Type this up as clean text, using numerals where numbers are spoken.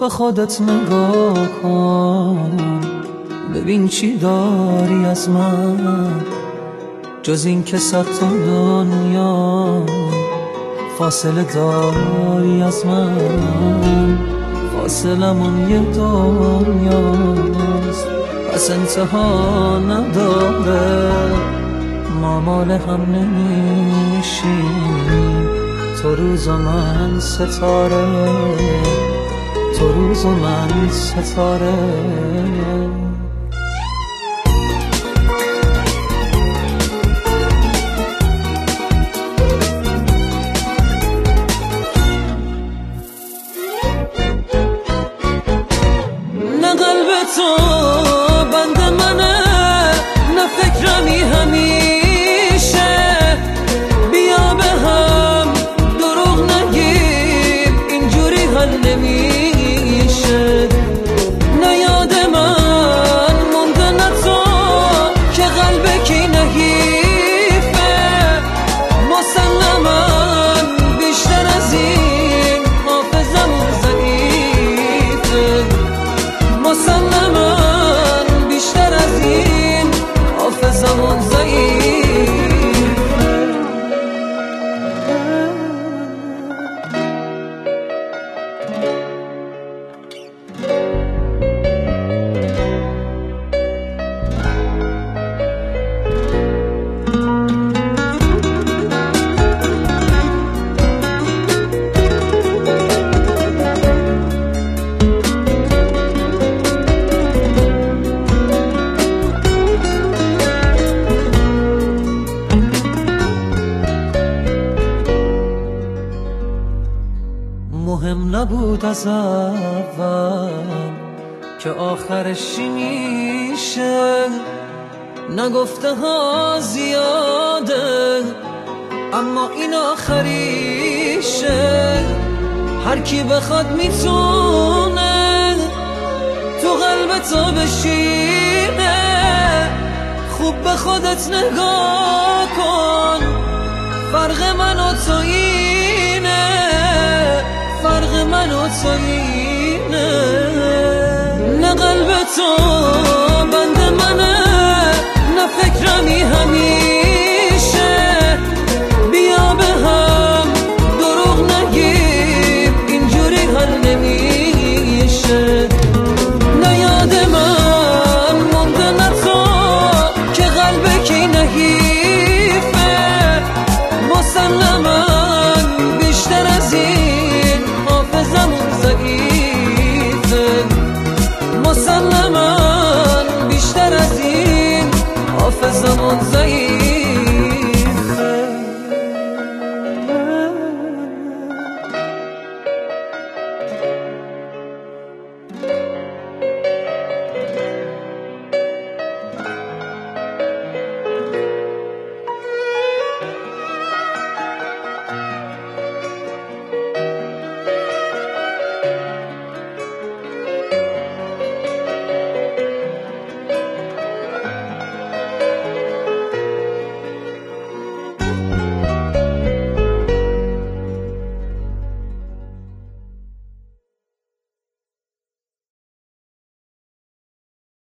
به خودت نگاه کن، ببین چی داری از من جز این که صد تا دنیا فاصله داری از من. فاصلمون یه دنیاست پس انتها نداره، ما مال هم نمیشیم. تو روز و من ستاره، تو روز و من ستاره. نه قلب تو بند منه، نه فکرمی همیشه. بیا به هم دروغ نگیم، اینجوری حل نمیشه. نه یاد من مونده نه تو که قلب کی نحیفه. مسلما بیشتر از این حافظمون ضعیفه. مسلما بیشتر از این حافظمون ضعیفه. مهم نبود از اول که آخرش چی میشه. نگفته ها زیاده اما این آخریشه. هر کی بخواد میتونه تو قلب تو بشینه. خوب به خودت نگاه کن، فرق من و تو اینه. فرق من و تو اینه. نه قلب تو بند منه، نه فکرمی همین.